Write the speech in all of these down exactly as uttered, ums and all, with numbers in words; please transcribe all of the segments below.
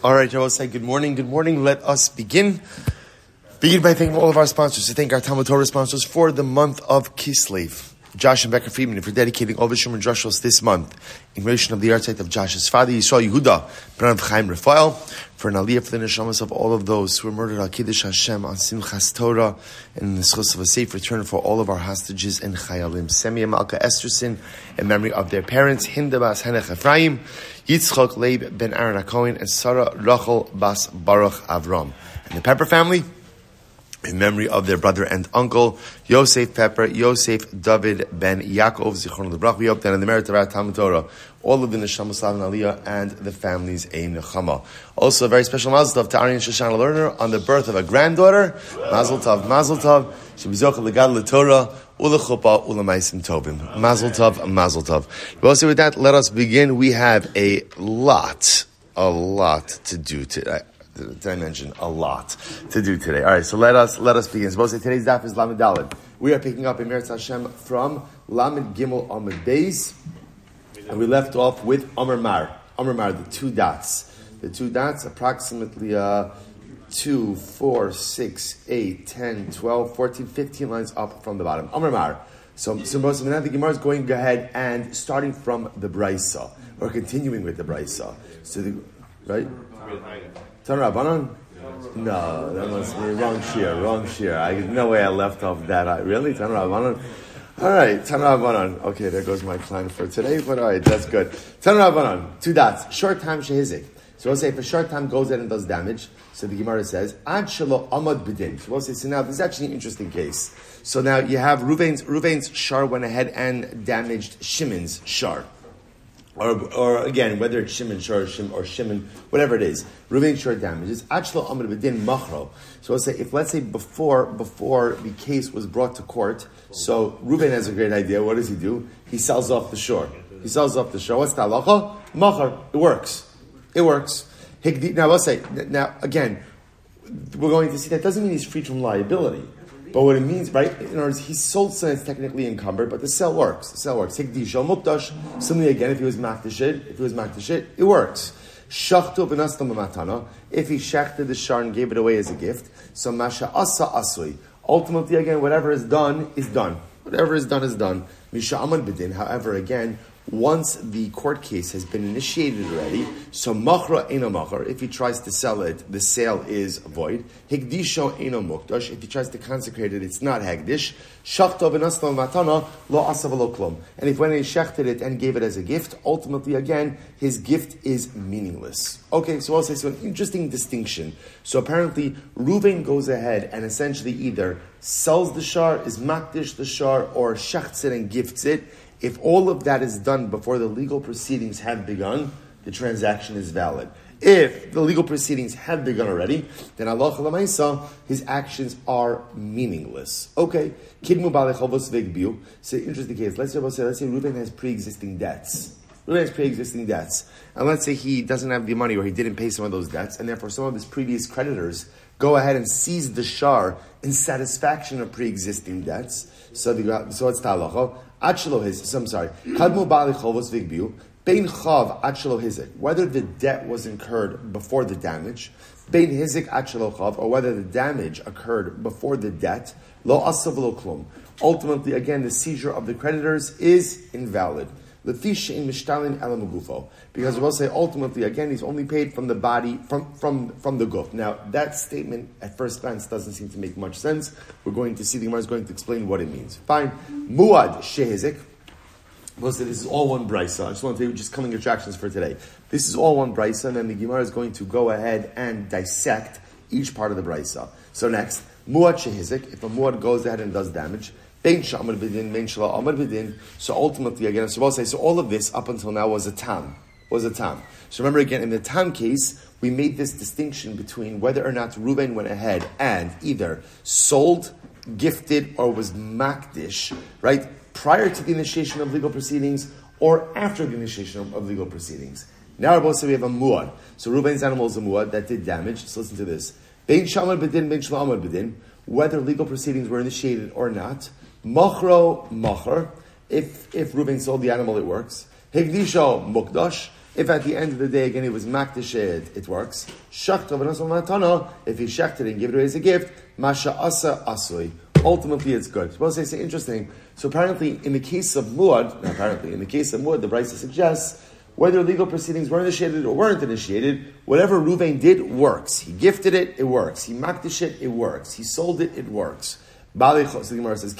All right, I will say good morning. Good morning. Let us begin. Begin by thanking all of our sponsors. To thank our Talmud Torah sponsors for the month of Kislev. Josh and Becca Friedman, for dedicating all the Shuman Drushos this month in relation of the yahrzeit of Josh's father, Yisrael Yehuda, Bran Chaim Raphael, for an aliyah for the neshamas of all of those who were murdered al Kiddush Hashem on Simchas Torah, and in the schus of a safe return for all of our hostages and chayalim. Semia Malka Esterson, in memory of their parents, Hinda Bas Henech Ephraim, Yitzchok Leib Ben Aaron HaKohen, and Sarah Rachel Bas Baruch Avram. And the Pepper family, in memory of their brother and uncle, Yosef Pepper, Yosef David Ben Yaakov, Zichron Lebrach. We hope that in the merit of our Talmud Torah, all of the Neshama Slav and Aliyah and the families a Nechama. Also, a very special mazel tov to Ari and Shoshana Lerner on the birth of a granddaughter. Mazel tov, mazel tov. Shebizocha legad leTorah, ulechuppah, ulemaisim tovim. Mazel tov, mazel tov. Well, so with that, let us begin. We have a lot, a lot to do today. Did I mention a lot to do today? All right, so let us let us begin. Suppose today's daf is Lamed Daled. We are picking up in Meretz Hashem from Lamed Gimel Amud Beis, and we left off with Amar Mar. Amar Mar, the two dots. The two dots, approximately uh, two, four, six, eight, ten, twelve, fourteen, fifteen lines up from the bottom. Amar Mar. So, so most of the Gemara is going to go ahead and starting from the Brisa, or continuing with the Brisa. So, the, right? Tan Rabbanon? No, that must be wrong shir, wrong shir. I no way I left off that. I, really? Tan Rabbanon? All right, Tan Rabbanon. Okay, there goes my plan for today, but all right, that's good. Tan Rabbanon, two dots. Short time shehizik. So we'll say if a short time goes in and does damage, so the Gemara says, Ad shelo amad b'din. So we'll say, so now this is actually an interesting case. So now you have Ruvain's, Ruvain's shar went ahead and damaged Shimon's shar. Or, or again, whether it's Shimon Shor or, Shim, or Shimon, whatever it is, Ruvain Shor damages. Achlo Amr B'din Machro. So let's say, if let's say before before the case was brought to court, so Ruvain has a great idea. What does he do? He sells off the shore. He sells off the shore. What's the halacha? Machar. It works. It works. Now let's say now again, we're going to see that doesn't mean he's free from liability. But what it means, right? In other words, he sold something that's technically encumbered, but the sale works. The sale works. Hikdisha mukdash. Similarly, again, if he was makdashit, if he was makdashit, it works. Shachtu b'nastam b'matana. If he shechted the shar and gave it away as a gift, so masha asa asui. Ultimately, again, whatever is done is done. Whatever is done is done. Misha aman b'din. However, again, once the court case has been initiated already, so machra eno machar, if he tries to sell it, the sale is void. Hikdisho eno mukdash, if he tries to consecrate it, it's not hagdish. Shachto v'naslo matana lo asav lo klum. And if when he shechted it and gave it as a gift, ultimately again, his gift is meaningless. Okay, so I'll say, so an interesting distinction. So apparently, Ruvain goes ahead and essentially either sells the shar, is makdish the shar, or shechts it and gifts it. If all of that is done before the legal proceedings have begun, the transaction is valid. If the legal proceedings have begun already, then Allah Lamaisa, his actions are meaningless. Okay. Kidmu Balechavos Vegbiu. So interesting case. Let's say let's say Reuben has pre-existing debts. Reuben has pre-existing debts. And let's say he doesn't have the money or he didn't pay some of those debts, and therefore some of his previous creditors go ahead and seize the shar in satisfaction of pre-existing debts. So the so it's talacha. Achlo his, so I'm sorry. Kadmu bali chovos vigbiu. Bein chav achlo hizik. Whether the debt was incurred before the damage, bein hizik achlo chav, or whether the damage occurred before the debt, lo asav lo klum. Ultimately, again, the seizure of the creditors is invalid. Lefish in mishtalin elamugufo, because we'll say ultimately, again, he's only paid from the body, from from from the guf. Now, that statement at first glance doesn't seem to make much sense. We're going to see the Gemara is going to explain what it means. Fine, muad shehizik. We'll say this is all one brisa. I just want to tell you just coming attractions for today. This is all one brisa, and then the Gemara is going to go ahead and dissect each part of the brisa. So next, muad shehizik. If a muad goes ahead and does damage. So ultimately, again, so I'll say, so all of this up until now was a tam, was a tam. So remember again, in the tam case, we made this distinction between whether or not Reuben went ahead and either sold, gifted, or was makdish, right, prior to the initiation of legal proceedings or after the initiation of, of legal proceedings. Now we'll say we have a muad. So Reuben's animal is a muad that did damage. So listen to this. Bein shamar b'din, bein shlamar b'din. Whether legal proceedings were initiated or not. Machro machar. If if Reuben sold the animal, it works. Higdisho mukdash. If at the end of the day, again, it was makdish, it, it works. Shachta v'nasal matana, if he shechted and gave it away as a gift, masha asa asui. Ultimately, it's good. Suppose they say, interesting. So apparently, in the case of muad, apparently, in the case of muad, the Brisa suggests, whether legal proceedings were initiated or weren't initiated, whatever Ruvain did works. He gifted it, it works. He makdish it, it works. He sold it, it works. So the Gemara says,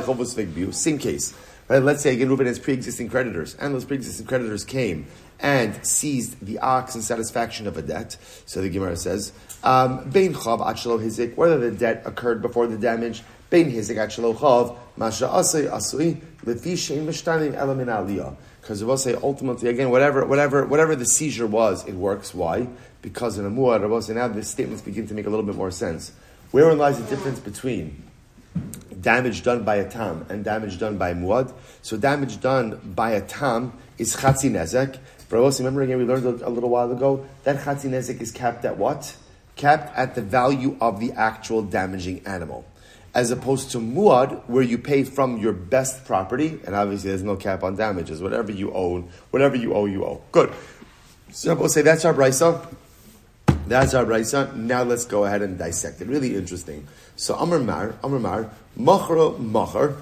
same case. Right? Let's say again, Ruvain has pre-existing creditors, and those pre-existing creditors came and seized the ox in satisfaction of a debt. So the Gemara says, um, Bein chav at shelo hizik, whether the debt occurred before the damage, Bein hizik at shelo chav, masha asui asui, lefi shein mishtanim ela min aliyah. Because Rabbi say ultimately again, whatever, whatever, whatever the seizure was, it works. Why? Because in a muad, Rabbi say now the statements begin to make a little bit more sense. Wherein lies the difference between damage done by a tam and damage done by a muad? So damage done by a tam is chatzi nezek. Rabbi, remember again, we learned a, a little while ago that chatzi nezek is capped at what? Capped at the value of the actual damaging animal. As opposed to muad, where you pay from your best property, and obviously there's no cap on damages. Whatever you own, whatever you owe, you owe. Good. So we'll say that's our brisa. That's our brisa. Now let's go ahead and dissect it. Really interesting. So Amar Mar, Amar Mar, Machro Machar.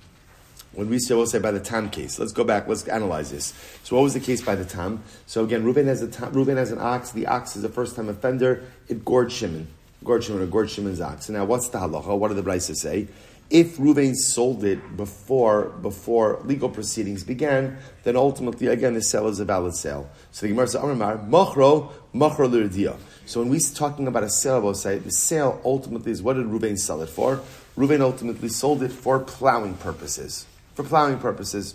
When we say, we'll say by the tam case. Let's go back. Let's analyze this. So what was the case by the tam? So again, Reuben has a tam, Reuben has an ox. The ox is a first-time offender. It gored Shimon. Gored Shimon or gored Shimon's ox. So now what's the halacha? What do the Brisa say? If Reuven sold it before before legal proceedings began, then ultimately, again, the sale is a valid sale. So the Gemara says, Amar Machro, Machro l'Rediya. So when we're talking about a sale, we'll say the sale ultimately is what did Reuven sell it for? Reuven ultimately sold it for plowing purposes. For plowing purposes.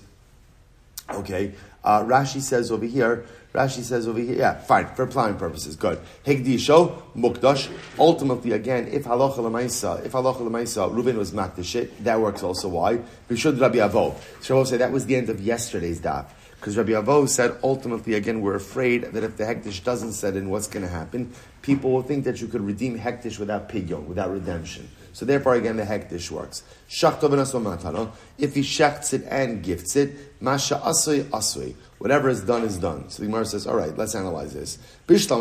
Okay. Uh, Rashi says over here, Rashi says over here, yeah, fine, for plowing purposes, good. Hegdisho, mukdash. Ultimately, again, if halacha l'maisa, if halacha l'maisa, Reuven was makdash it, that works also. Why? B'shud Rabbi Avo. So Rabbi say that was the end of yesterday's daf. Because Rabbi Avo said, ultimately, again, we're afraid that if the hektish doesn't set in, what's going to happen? People will think that you could redeem hektish without pidyon, without redemption. So therefore, again, the hektish works. If he shechts it and gifts it, masha asui asui. Whatever is done is done. So the Gemara says, all right, let's analyze this. So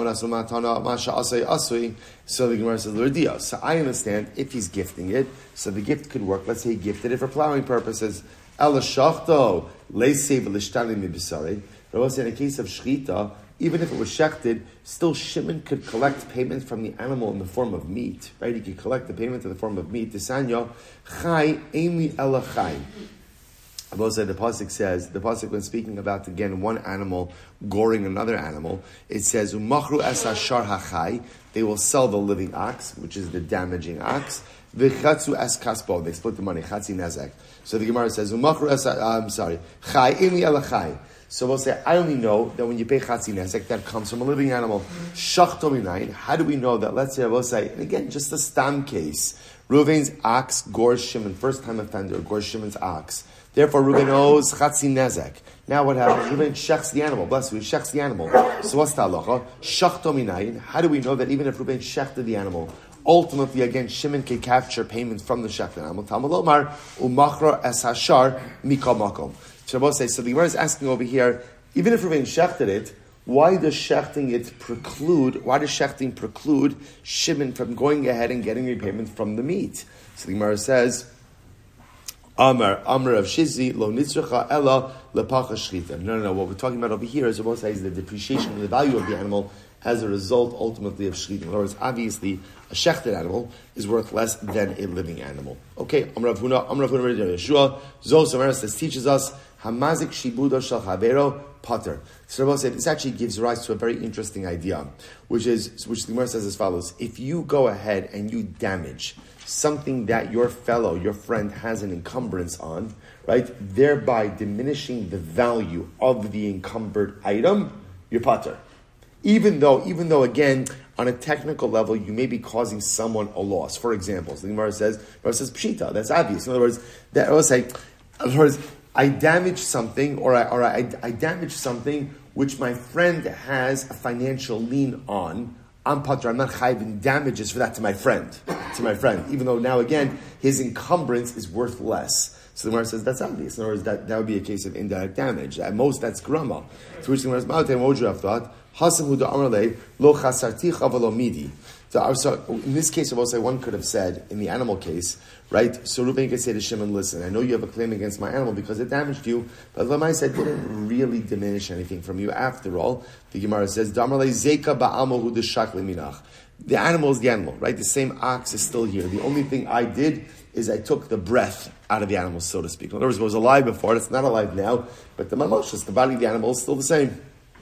the Gemara says, l'rediya. So I understand if he's gifting it, so the gift could work. Let's say he gifted it for plowing purposes. Ela shachto leisei v'lishtani mibisari. But also in a case of shchita, even if it was shechted, still Shimon could collect payment from the animal in the form of meat. Right? He could collect the payment in the form of meat. Tisanya chai emi ela chai. Said the pasuk says the pasuk when speaking about again one animal goring another animal, it says umachru es hashar hachai. They will sell the living ox, which is the damaging ox. V'chatzu es kaspo. They split the money. Chatzi nezek. So the Gemara says umachru es. I'm sorry. Chai emi ela chai. So we'll say, I only know that when you pay chatzi nezek, that comes from a living animal. Shachto minayin. How do we know that? Let's say, we'll say, and again, just a stam case. Reuven's ox gores Shimon, first time offender, gores Shimon's ox. Therefore, Reuven owes chatzi nezek. Now what happens? Reuven shechs the animal. Bless you, he shechs the animal. So what's the halacha? Shachto minayin. How do we know that even if Reuven shechted the animal, ultimately, again, Shimon can capture payment from the shechted animal? Talmud Omar, umachra es hashar mikol makom. So the Gemara is asking over here, even if Reuven shechted it, why does shechting it preclude, why does shechting preclude Shimon from going ahead and getting repayment from the meat? So the Gemara says, Amar, Amar of Shizi, lo nitzracha ella lepacha shchita. No, no, no, what we're talking about over here is about is the depreciation of the value of the animal as a result, ultimately, of shchita. In other words, obviously, a shechted animal is worth less than a living animal. Okay, Amar of Huna, Amar of Huna, Yeshua, Zos Amar says, teaches us, Hamazik shibudo shel chavero pater. So Rabbi said this actually gives rise to a very interesting idea, which is which the Gemara says as follows: if you go ahead and you damage something that your fellow, your friend, has an encumbrance on, right, thereby diminishing the value of the encumbered item, you're pater. Even though, even though again, on a technical level, you may be causing someone a loss. For example, so the Gemara says, the Gemara says pshita. That's obvious. In other words, that I will say, in other words, I damage something, or I, or I, I damage something which my friend has a financial lien on. I'm pater. I'm not chayv in damages for that to my friend. to my friend, even though now again his encumbrance is worth less. So the Gemara says that's obvious. In other words, that, that would be a case of indirect damage. At most, that's grama. To which the Gemara says, what would you have thought? Lo chasarticha v'lo midi. So, so in this case, I will say one could have said in the animal case, right? So Reuben could say to Shimon, "Listen, I know you have a claim against my animal because it damaged you, but Lamaisa didn't really diminish anything from you. After all, the Gemara says, "Damarle zeka ba'amo hu deshakle minach." The animal is the animal, right? The same ox is still here. The only thing I did is I took the breath out of the animal, so to speak. In other words, it was alive before; it's not alive now. But the mamoshes, the body of the animal, is still the same.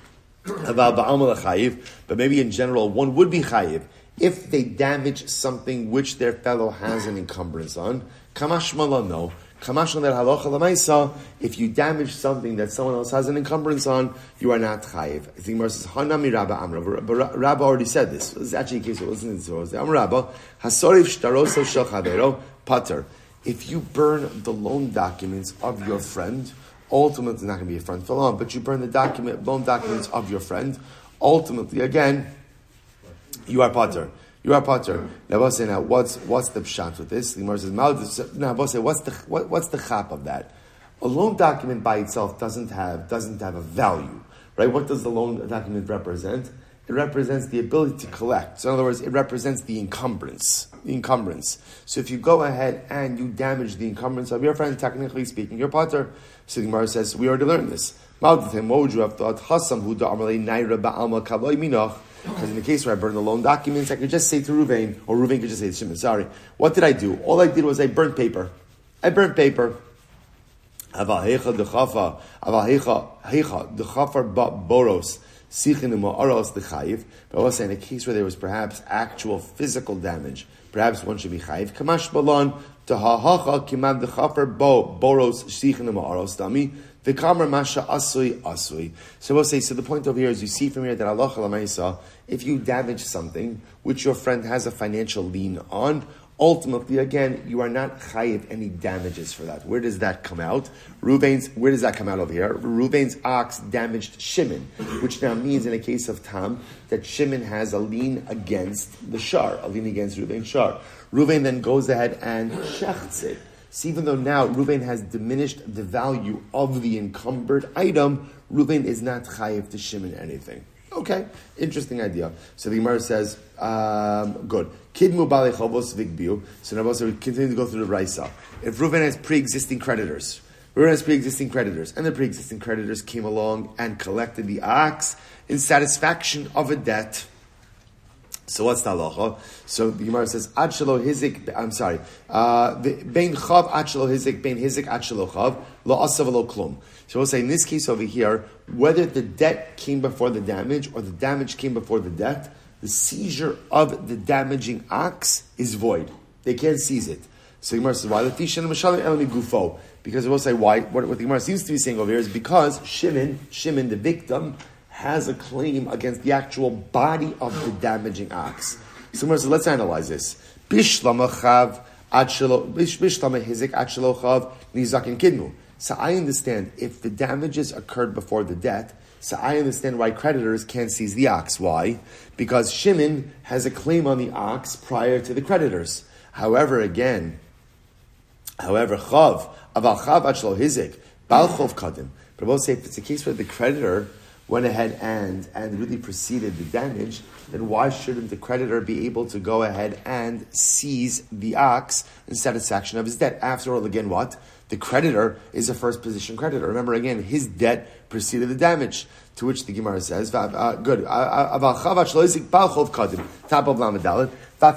But maybe in general, one would be chayiv if they damage something which their fellow has an encumbrance on. Kamash mala no. Kamash that halacha lemaisa. If you damage something that someone else has an encumbrance on, you are not chayiv. I think Mar says Hanami Rabba Amra. But Rabba already said this. This is actually a case of listening to this. Amra Rabba Hasorif Shtaroso Shel Chavero Pater. If you burn the loan documents of your friend, ultimately it's not going to be a friend for long, but you burn the document loan documents of your friend, ultimately again, you are pater. You are pater. Now, Abba say, now, what's what's the pshat with this? The Gemara says, now, Abba say, what's the what, what's the chap of that? A loan document by itself doesn't have doesn't have a value, right? What does the loan document represent? It represents the ability to collect. So, in other words, it represents the encumbrance. The encumbrance. So, if you go ahead and you damage the encumbrance of your friend, technically speaking, you're pater. So, the Gemara says, we already learned this. What would you have thought? Because in the case where I burned the loan documents, I could just say to Ruvain, or Ruvain could just say to Shimon, sorry, what did I do? All I did was I burnt paper. I burnt paper. Boros, but I was saying in a case where there was perhaps actual physical damage, perhaps one should be chayiv. Kamash balon tahahacha kimad dechafer bo boros sichin ma'aros dami. The kamer masha asui asui. So we'll say. So the point over here is you see from here that Allah Lamaisa, if you damage something which your friend has a financial lien on, ultimately again you are not chayiv any damages for that. Where does that come out? Reuven's. Where does that come out over here? Reuven's ox damaged Shimon, which now means in a case of Tam that Shimon has a lien against the shar, a lien against Reuven's shar. Reuven then goes ahead and shechts it. So even though now Reuven has diminished the value of the encumbered item, Reuven is not chayiv to Shimon anything. Okay, interesting idea. So the Gemara says, um, good. Kidmu balei chovos vigbiu. So now also we continue to go through the Raisa. If Reuven has pre-existing creditors, Reuven has pre-existing creditors, and the pre-existing creditors came along and collected the ox in satisfaction of a debt. So what's the halacha? So the Gemara says, Ad shelo hizik, I'm sorry, bein chav ad shelo hizik, bein hizik ad shelo chav, lo asav lo klum. So we'll say in this case over here, whether the debt came before the damage or the damage came before the debt, the seizure of the damaging ox is void. They can't seize it. So the Gemara says, why? Because we'll say why. What, what the Gemara seems to be saying over here is because Shimon, Shimon, the victim, has a claim against the actual body of the damaging ox. So let's analyze this. Bishlama chav achelo bishlama hizik achelo chav nizakin kidmu. So I understand if the damages occurred before the debt. So I understand why creditors can't seize the ox. Why? Because Shimon has a claim on the ox prior to the creditors. However, again, however, chav aval chav achelo hizik bal chov kadim. But I will say if it's a case where the creditor went ahead and, and really preceded the damage, then why shouldn't the creditor be able to go ahead and seize the ox in satisfaction of his debt? After all, again, what? The creditor is a first position creditor. Remember, again, his debt preceded the damage. To which the Gemara says, uh, good. Top of Lamadalit.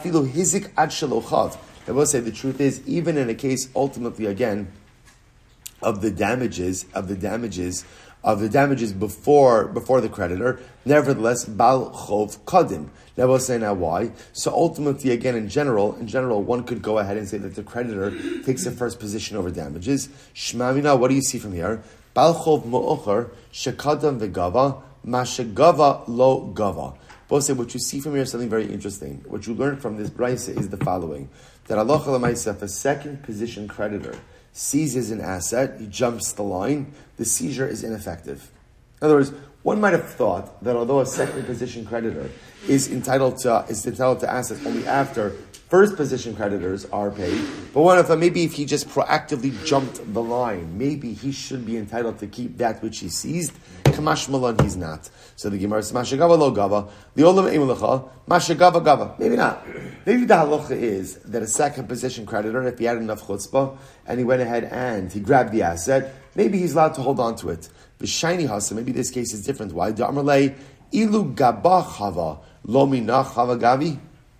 I will say the truth is, even in a case, ultimately, again, of the damages, of the damages, of the damages before before the creditor, nevertheless, bal chov kadim. Now we'll say now why. So ultimately, again, in general, in general, one could go ahead and say that the creditor takes the first position over damages. Shmamina, what do you see from here? Bal chov mo'ocher shekadam v'gava mashegava lo gava. We'll say what you see from here is something very interesting. What you learn from this brisa is the following: that Allah Chalamaysa, if a second position creditor seizes an asset, he jumps the line, the seizure is ineffective. In other words, One might have thought that although a second position creditor is entitled to is entitled to assets only after first position creditors are paid, but one of them, maybe if he just proactively jumped the line, maybe he should be entitled to keep that which he seized. Kamash Malan, he's not. So the Gemara says, Mashagava lo gava, the olam eimulacha, Mashagava gava. Maybe not. Maybe the halacha is that a second position creditor, if he had enough chutzpah, and he went ahead and he grabbed the asset, maybe he's allowed to hold on to it. The shiny hasa, maybe this case is different. Why? The Amarle, ilu gaba chava, lo minach chava gavi.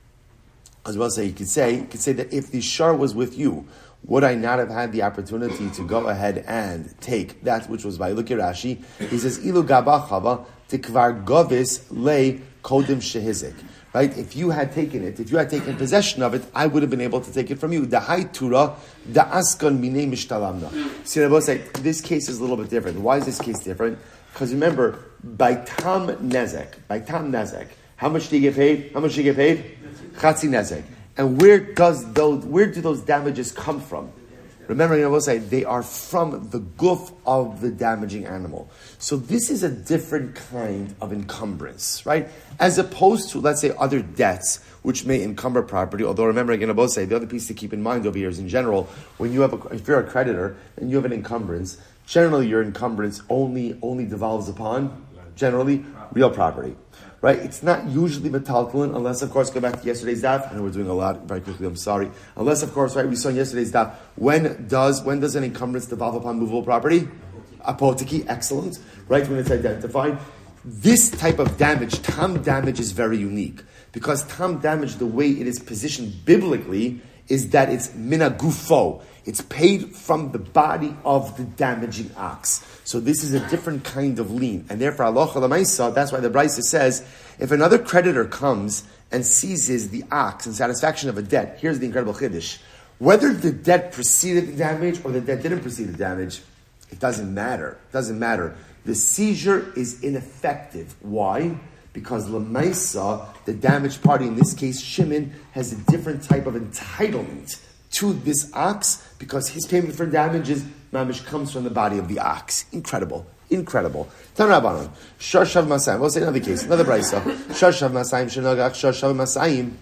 As well say, you could say, you could say that if the shar was with you, would I not have had the opportunity to go ahead and take that which was by? Look at Rashi. He says, ilu gaba chava tikvar govis le kodim shehizik. Right? If you had taken it, if you had taken possession of it, I would have been able to take it from you. The high tura, the askan mine mishtalamna. See, I will say, this case is a little bit different. Why is this case different? Because remember, by tam nezek, by tam nezek, how much do you get paid? How much do you get paid? Chatzi nezek. And where does those, where do those damages come from? Remember, I will say, they are from the goof of the damaging animal. So this is a different kind of encumbrance, right? As opposed to, let's say, other debts which may encumber property. Although, remember, again, I will say, the other piece to keep in mind over here is, in general, when you have a, if you're a creditor and you have an encumbrance, generally your encumbrance only only devolves upon, generally, real property. Right? It's not usually metaltalin, unless, of course, go back to yesterday's daf. I know we're doing a lot very quickly, I'm sorry. Unless, of course, right, we saw in yesterday's daf, when does when does an encumbrance devolve upon movable property? Apotiki, excellent. Right? When it's identified. This type of damage, tam damage, is very unique. Because tam damage, the way it is positioned biblically, is that it's mina gufo. It's paid from the body of the damaging ox. So this is a different kind of lien. And therefore, halacha l'maisa, that's why the Brisa says, if another creditor comes and seizes the ox in satisfaction of a debt, here's the incredible chiddush. Whether the debt preceded the damage or the debt didn't precede the damage, it doesn't matter. It doesn't matter. The seizure is ineffective. Why? Because l'maisa, the damaged party, in this case Shimon, has a different type of entitlement to this ox, because his payment for damages, mamish, comes from the body of the ox. Incredible. Incredible. Tanrabanan. Sharshav Masayim. We'll say another case, another brisa. Sharshav Masayim, Shenagach, Sharshav Masayim.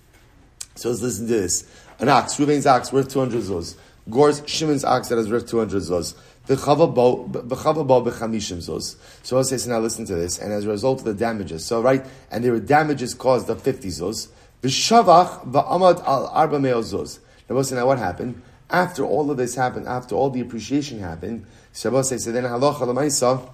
So let's listen to this. An ox, Ruvain's ox, worth two hundred zuz. Gor's Shimon's ox that is worth two hundred zuz. V'chava bo b'chamishim zuz. So I'll say, so now listen to this. And as a result of the damages, so right, and there were damages caused of fifty zuz. V'shavach v'amad al arba meo zuz. Now what happened? After all of this happened, after all the appreciation happened, Shabbos says, so then halacha l'maisa,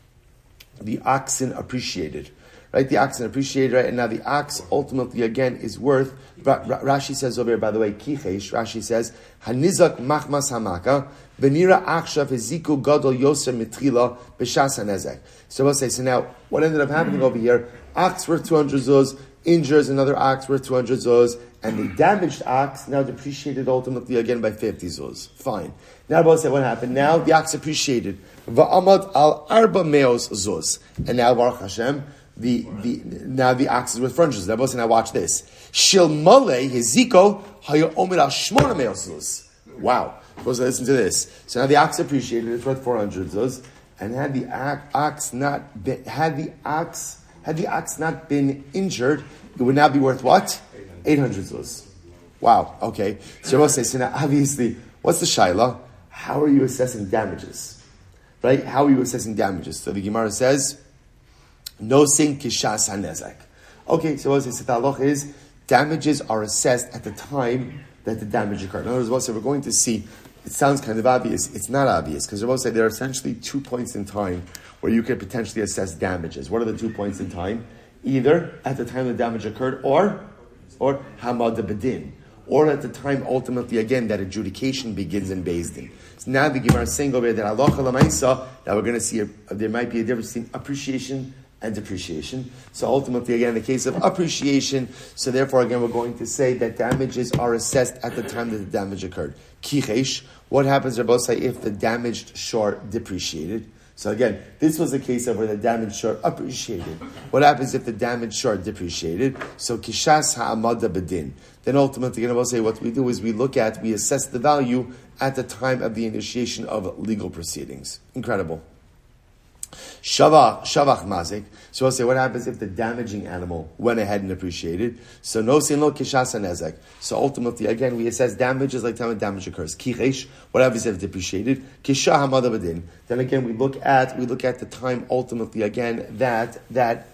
the oxen appreciated. Right? The oxen appreciated, right? And now the ox ultimately again is worth, Rashi says over here, by the way, kichesh, Rashi says, Hanizak machmas hamaka, Benira akshav heziku gadol yoser mitrila b'shas hanezek. Shabbos says, so now what ended up happening over here? Ox worth two hundred zuz, injures another ox worth two hundred zuz, and the damaged ox now depreciated ultimately again by fifty zuz. Fine. Now Rabbi said, what happened? Now the ox appreciated. Va'amad al arba meos zuz. And now Baruch Hashem, the, the, now the ox is worth four hundred zuz. Rabbi said, now watch this. Shil male heziko haya omer al shmona meos zuz. Wow. Supposed to listen to this. So now the ox appreciated, it's worth four hundred zuz. And had the ox not been, had the ox, had the ox not been injured, it would now be worth what? eight hundred zuz. Wow, okay. So Rabbi says, so now obviously, what's the shaila? How are you assessing damages? Right? How are you assessing damages? So the Gemara says, no sin kishas hanezek. Okay, so what the halacha is, damages are assessed at the time that the damage occurred. In other words, we're going to see, it sounds kind of obvious, it's not obvious, because Rabbi said there are essentially two points in time where you could potentially assess damages. What are the two points in time? Either at the time the damage occurred, or or hamad bedin, or at the time ultimately again that adjudication begins in Beis Din. So now the Gemara is saying over here that halacha l'maisa, that we're going to see a, there might be a difference between appreciation and depreciation. So ultimately again, in the case of appreciation, so therefore again we're going to say that damages are assessed at the time that the damage occurred. Kichesh, what happens, Rabbi say, if the damaged shore depreciated? So again, this was a case of where the damaged shore appreciated. What happens if the damaged shore depreciated? So kishas ha'amada bedin. Then ultimately, I will say what we do is we look at, we assess the value at the time of the initiation of legal proceedings. Incredible. Shavach, shavach mazik. So I'll say, what happens if the damaging animal went ahead and appreciated? So no sin lo kishas nezek. So ultimately, again, we assess damages like time when damage occurs. Kichesh, what happens if it depreciated? Kisha hamada badin. Then again, we look at we look at the time ultimately again that that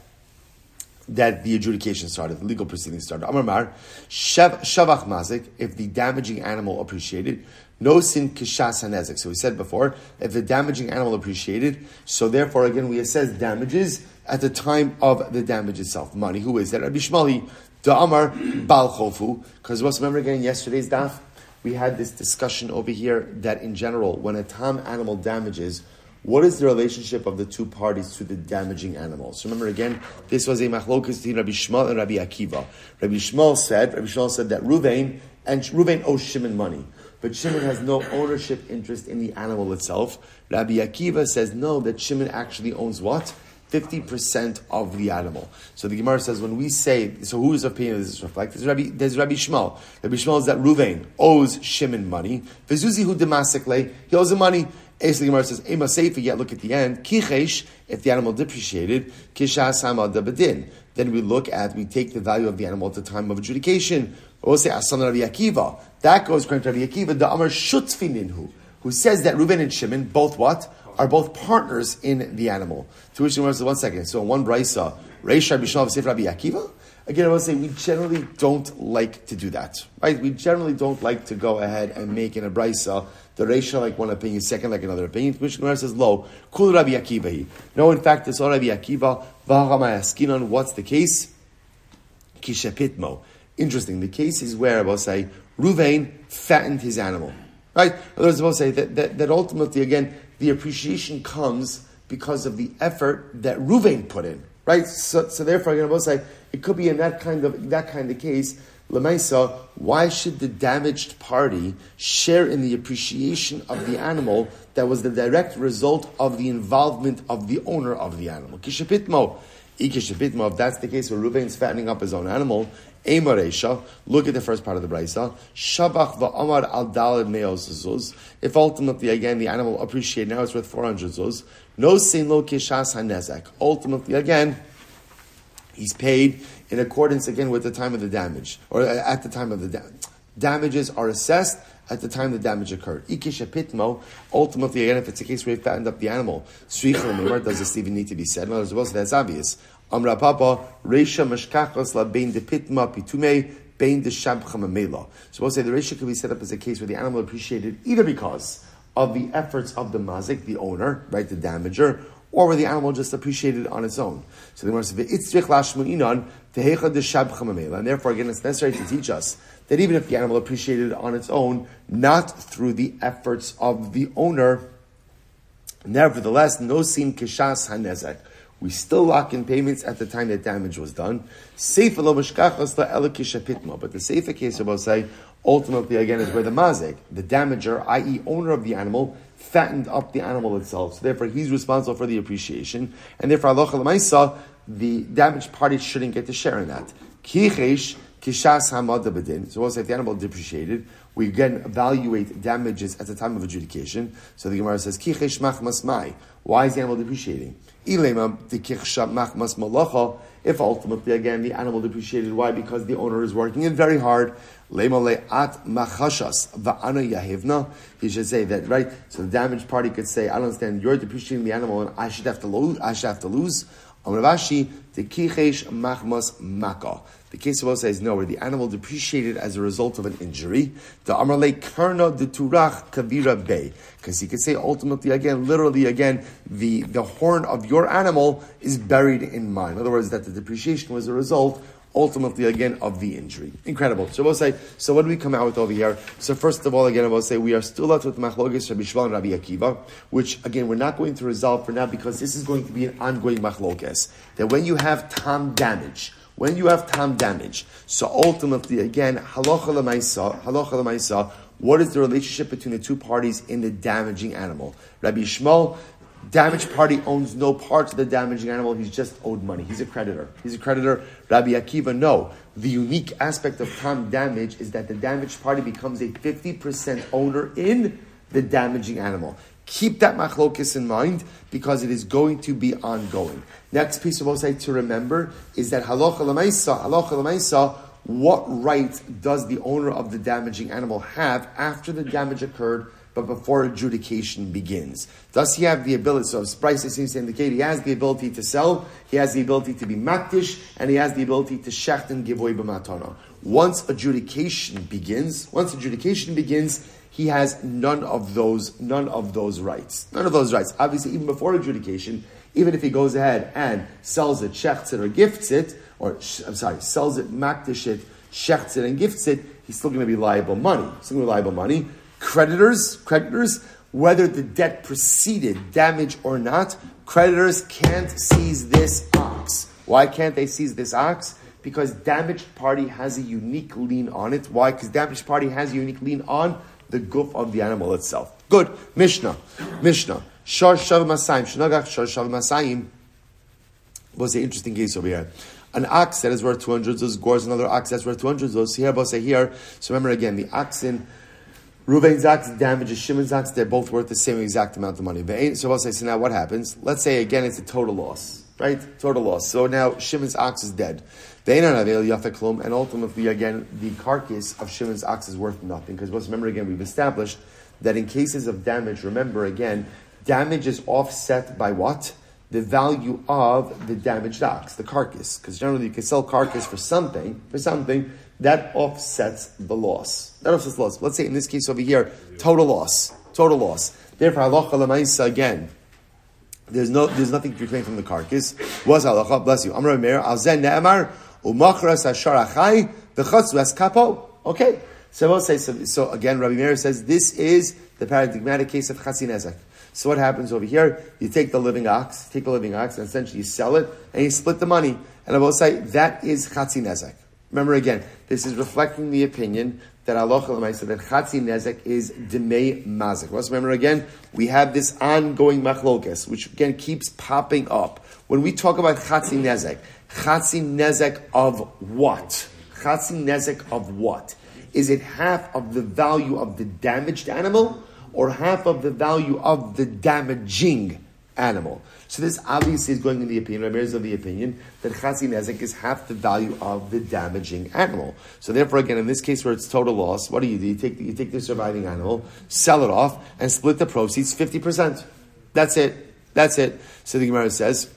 that the adjudication started, the legal proceedings started. Amar Mar, shavach mazik. If the damaging animal appreciated. No sin kishas hanezek. So we said before, if the damaging animal appreciated, so therefore again we assess damages at the time of the damage itself. Money, who is that? Rabbi Shmali, Da'amar Bal Chofu. Because remember again in yesterday's daf, we had this discussion over here that in general, when a tam animal damages, what is the relationship of the two parties to the damaging animal? So remember again, this was a machlokas between Rabbi Shmuel and Rabbi Akiva. Rabbi Shmuel said, Rabbi Shmuel said that Ruvain and Ruvain owes Shimon money. But Shimon has no ownership interest in the animal itself. Rabbi Akiva says no, that Shimon actually owns what? fifty percent of the animal. So the Gemara says when we say, so whose opinion does this reflect? There's Rabbi, there's Rabbi Shmuel. Rabbi Shmuel is that Ruvain owes Shimon money. Vezuzi hu demasikle, he owes him money. As the Gemara says, Ema Seifa, yet look at the end. Kichesh, if the animal depreciated, Kishas hamad bedin. Then we look at, we take the value of the animal at the time of adjudication. We'll say, Asan Rabbi Akiva. That goes according to Rabbi Akiva, the Amar Shutzfininhu, who says that Reuven and Shimon, both what? Are both partners in the animal. To which the Gemara says, one second. So in one brisa, Reish Rabbi Shmuel v'Seif Rabbi Akiva? Again, I want to say, we generally don't like to do that. Right? We generally don't like to go ahead and make in a brisa the Reisha like one opinion, second like another opinion. Which Gemara says, lo, kul Rabbi Akiva. No, in fact, it's all Rabbi Akiva. V'ha'amayaskinon. What's the case? Kishapitmo. Interesting. The case is where I will say Ruvain fattened his animal. Right? In other words, I will say that, that, that ultimately, again, the appreciation comes because of the effort that Ruvain put in. Right? So, so therefore, again, I will say it could be in that kind of that kind of case. Lemaisa, why should the damaged party share in the appreciation of the animal that was the direct result of the involvement of the owner of the animal? Kishapitmo. Ikishapitmo, if that's the case where Ruvain's fattening up his own animal, Emaresha, look at the first part of the brisa. Shabach va'amar al daled meos zuz. If ultimately, again, the animal appreciated, now it's worth four hundred zuz. No sin lo kishas hanezek. Ultimately, again, he's paid in accordance, again, with the time of the damage, or at the time of the damage. Damages are assessed at the time the damage occurred. Ikishapitmo, ultimately, again, if it's a case where he fattened up the animal, does this even need to be said? No, well, that's obvious. Amra Papa, Reisha Mashkachos la bein de pitma pitume, bein de shabcha mamela. So we'll say the Reisha could be set up as a case where the animal appreciated either because of the efforts of the mazik, the owner, right, the damager, or where the animal just appreciated on its own. So the Gemara says, "V'itzrich lashmu'inon tehecha de shabcha mamela," and therefore, again, it's necessary to teach us that even if the animal appreciated on its own, not through the efforts of the owner, nevertheless, no sin kishas hanezek. We still lock in payments at the time that damage was done. But the safer case, I will say, ultimately, again, is where the mazik, the damager, that is owner of the animal, fattened up the animal itself. So therefore, he's responsible for the appreciation. And therefore, halacha l'maisa, the damaged party shouldn't get to share in that. Kichesh, kishas hamad bedin. So we'll say if the animal depreciated, we again evaluate damages at the time of adjudication. So the Gemara says, Kichesh machmas mai. Why is the animal depreciating? Ilema dikichsha machmas malacha. If ultimately, again, the animal depreciated, why? Because the owner is working in very hard. Lema le'at machashas va'ana yahivna. He should say that, right? So the damaged party could say, I don't understand, you're depreciating the animal and I should have to lose. I should have to lose. Amravashi, the kichesh machmas maka. The case of us says no, where the animal depreciated as a result of an injury. The Amrle karna de turach kavira bay, because he could say ultimately again, literally again, the the horn of your animal is buried in mine. In other words, that the depreciation was a result, ultimately again, of the injury. Incredible. So we'll say, so what do we come out with over here? So first of all, again, I will say we are still left with machlokes Rabbi Shmuel and Rabbi Akiva, which again we're not going to resolve for now because this is going to be an ongoing machlokes. That when you have tam damage. When you have tam damage, so ultimately, again, halacha l'maisa, halacha l'maisa, what is the relationship between the two parties in the damaging animal? Rabbi Shmuel, damaged party owns no part of the damaging animal, he's just owed money. He's a creditor. He's a creditor. Rabbi Akiva, no. The unique aspect of tam damage is that the damaged party becomes a fifty percent owner in the damaging animal. Keep that machlokes in mind because it is going to be ongoing. Next piece of osai to remember is that halacha l'maisa, halacha l'maisa, what right does the owner of the damaging animal have after the damage occurred but before adjudication begins? Does he have the ability, so Bryce seems to indicate he has the ability to sell, he has the ability to be makdish, and he has the ability to shecht and give away b'matana. Once adjudication begins, once adjudication begins, he has none of those, none of those rights. None of those rights. Obviously, even before adjudication, even if he goes ahead and sells it, shechts it, or gifts it, or, I'm sorry, sells it, makdish it, shechts it, and gifts it, he's still going to be liable money. He's still going to be liable money. Creditors, creditors, whether the debt preceded damage or not, creditors can't seize this ox. Why can't they seize this ox? Because damaged party has a unique lien on it. Why? Because damaged party has a unique lien on the goof of the animal itself. Good. Mishnah. Mishnah. Shar shav masayim. Shnagach shar shav masayim. Was an interesting case over here. An ox that is worth two hundred zuz gores another ox that's worth two hundred zuz. Here, both say here. So remember again, the oxen, Reuven's ox damages Shimon's ox. They're both worth the same exact amount of money. So both say, so now what happens? Let's say again it's a total loss, right? Total loss. So now Shimon's ox is dead. And ultimately, again, the carcass of Shimon's ox is worth nothing. Because remember, again, we've established that in cases of damage, remember, again, damage is offset by what? The value of the damaged ox, the carcass. Because generally, you can sell carcass for something, for something, that offsets the loss. That offsets the loss. Let's say in this case over here, total loss. Total loss. Therefore, halacha l'maisa, again, there's no, there's nothing to reclaim from the carcass. Was halacha, bless you. Amar Meir, al zen ne'amar, Umachras hashar achai v'chatzu es kapo. Okay, so we'll say so, so. Again, Rabbi Meir says this is the paradigmatic case of chatzi nezek. So what happens over here? You take the living ox, take the living ox, and essentially you sell it and you split the money. And I will say that is chatzi nezek. Remember again, this is reflecting the opinion that halacha l'maisa that chatzi nezek is demei mazik. Let's remember again, we have this ongoing machlokes, which again keeps popping up when we talk about chatzi nezek. Chatzi nezek of what? Chatzi nezek of what? Is it half of the value of the damaged animal or half of the value of the damaging animal? So this obviously is going in the opinion, Rabbi Meir is of the opinion, that chatzi nezek is half the value of the damaging animal. So therefore, again, in this case where it's total loss, what do you do? You take the, you take the surviving animal, sell it off, and split the proceeds fifty percent. That's it. That's it. So the Gemara says,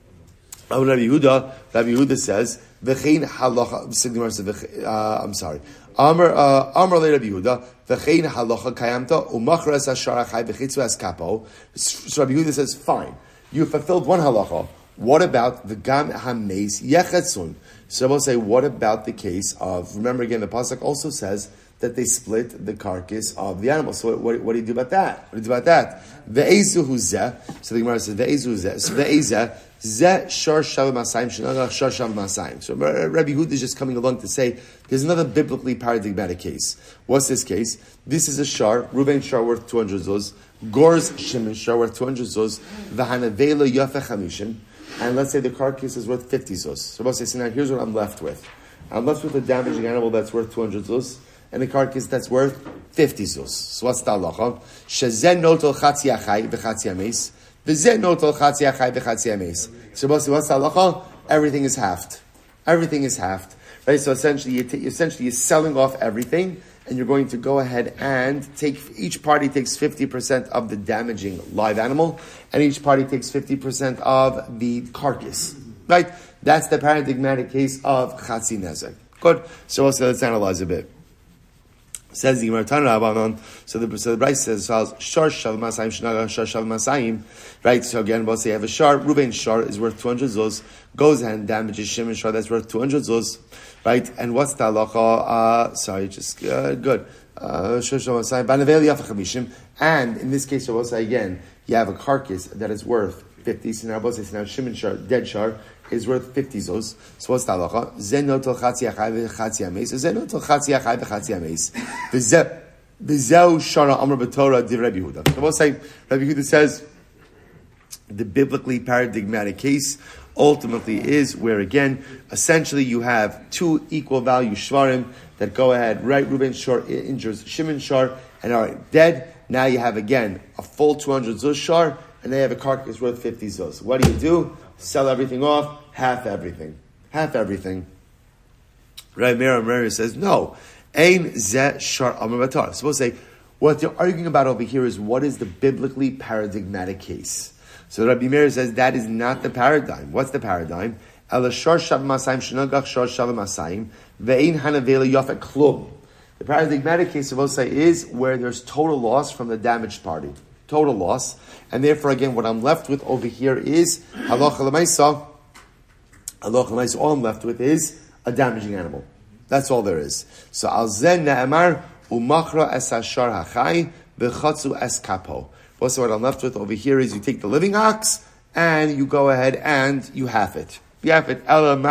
Rabbi Yehuda, Rabbi Yehuda says, "V'chein halacha." So the Gemara says, uh, "I'm sorry." Amar Amar le Rabbi Yehuda, "V'chein halacha kayamta umachras asharachai v'chitzu as kapo." So Rabbi Yehuda says, "Fine, you fulfilled one halacha. What about the gam hameis yechetzun?" So we'll say, what about the case of? Remember again, the pasuk also says that they split the carcass of the animal. So what, what do you do about that? What do you do about that? Ve'ezu huzeh. So the Gemara says, Ve'ezu huzeh. So ve'ezeh. Zeh shar shav masayim shenagach shar shav masayim. So Rabbi Yehuda is just coming along to say there's another biblically paradigmatic case. What's this case? This is a shar. Reuven shar worth two hundred zuz. Gor's Shimon shar worth two hundred zuz. V'hanavela yafeh chamishim. And let's say the carcass is worth fifty zuz. So Rabbi says, now here's what I'm left with. I'm left with a damaging animal that's worth two hundred zuz and a carcass that's worth fifty zuz. So what's the halacha? Shezen notol chatzi achai v'chatzi ames. V'zeh notol chatzi achai v'chatzi ames. So what's the halacha? Everything is halved. Everything is halved. Right? So essentially, you t- essentially you're selling off everything, and you're going to go ahead and take, each party takes fifty percent of the damaging live animal, and each party takes fifty percent of the carcass. Right? That's the paradigmatic case of chatzi nezek. Good. So also let's analyze a bit. Says the Gemara Rabbanon. So the so the Bryce says shar shav masayim shnaga shar shav masayim. Right. So again, we'll say you have a shar. Reuven shar is worth two hundred zuz. Goes and damages Shimon shar that's worth two hundred zuz. Right. And what's the halacha? Uh, sorry, just uh, good. Uh, shar shav masayim banavel yafach chamishim. And in this case, we'll say again, you have a carcass that is worth fifty. So now we'll say now Shimon shar, dead shar, is worth fifty zuz. So what's the halacha? Zenotol chatzi achai v'chatzi ames. Zenotol chatzi achai v'chatzi ames. V'zeu shara amar b'torah di Rabbi Yehuda. So we'll say Rabbi Yehuda says the biblically paradigmatic case ultimately is where again, essentially you have two equal value shvarim that go ahead. Right, Reuven shar injures Shimon shar and are dead. Now you have again a full two hundred zuz shar, and they have a carcass worth fifty zuz. What do you do? Sell everything off, half everything. Half everything. Rabbi Meir Meir says, no. Ein ze shar amar batar. Suppose say, what they're arguing about over here is what is the biblically paradigmatic case. So Rabbi Meir says that is not the paradigm. What's the paradigm? Ela shar shav masayim shenagach shar shav masayim ve'ein hanavela yafet klum. The paradigmatic case of Osai is where there's total loss from the damaged party. Total loss. And therefore, again, what I'm left with over here is halacha l'maisa. Halacha l'maisa, all I'm left with is a damaging animal. That's all there is. So, al zen ne'emar umachra es hashar hachai v'chatzu es kapo. Also, what I'm left with over here is you take the living ox and you go ahead and you half it. You half it.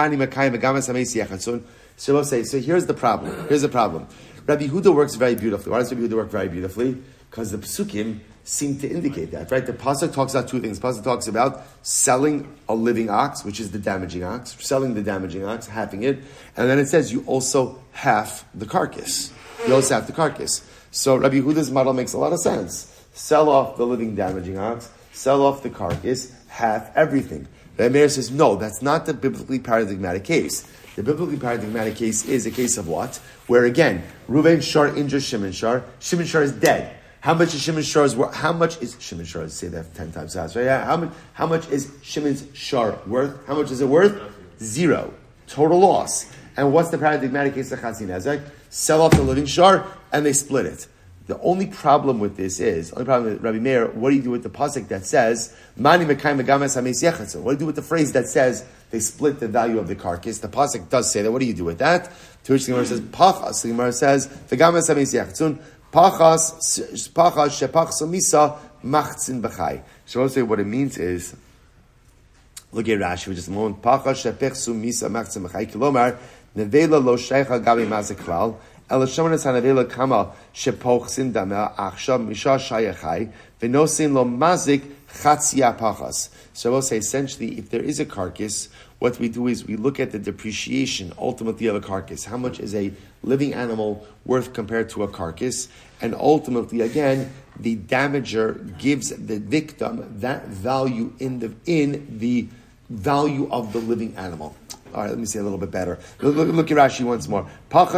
So we'll say, so here's the problem. Here's the problem. Rabbi Yehuda works very beautifully. Why does Rabbi Yehuda work very beautifully? Because the psukim seem to indicate that, right? The pasuk talks about two things. The pasuk talks about selling a living ox, which is the damaging ox, selling the damaging ox, halving it, and then it says you also half the carcass. You also half the carcass. So Rabbi Yehuda's model makes a lot of sense. Sell off the living damaging ox, sell off the carcass, half everything. Rabbi Meir says, no, that's not the biblically paradigmatic case. The biblically paradigmatic case is a case of what? Where again, Reuven Shar injures Shimon Shar. Shimon Shar is dead. How much is Shimon Shar's worth? How much is Shimon Shar? Say that ten times fast, right? Yeah. How much? How much is Shimon's Shar worth? How much is it worth? Zero. Total loss. And what's the paradigmatic case of Chatzin Nezek? Sell off the living Shar and they split it. The only problem with this is, only problem with Rabbi Meir, what do you do with the pasuk that says, Mani mekayim megames hameis yechatzon? What do you do with the phrase that says they split the value of the carcass? The pasuk does say that. What do you do with that? To which the Gemara says, Pachas. The Gemara says, Vegames hameis yechatzon, Pachas, Pachas shepachso misa machtzin b'chai. So I'll say what it means is, look at Rashi for just a moment. Pachas shepachso misa machtzin b'chai. Kilomar, nevela lo sheicha gabi mazik klal. Ela shomanas hanavela kama shepochsin dameh achshav misha shayachai v'nosin lo mazik chatzia pachas. So I will say essentially, if there is a carcass, what we do is we look at the depreciation ultimately of a carcass. How much is a living animal worth compared to a carcass? And ultimately, again, the damager gives the victim that value in the in the value of the living animal. All right, let me say a little bit better. Look, look, look at Rashi once more.